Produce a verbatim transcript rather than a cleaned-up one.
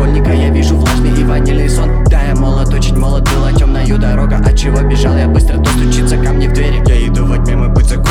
школьника я вижу влажный и ванильный сон. Да, я молод, очень молод, была темная дорога. От чего бежал я быстро, то стучится ко мне в двери. Я иду во тьме, мой путь закрыт.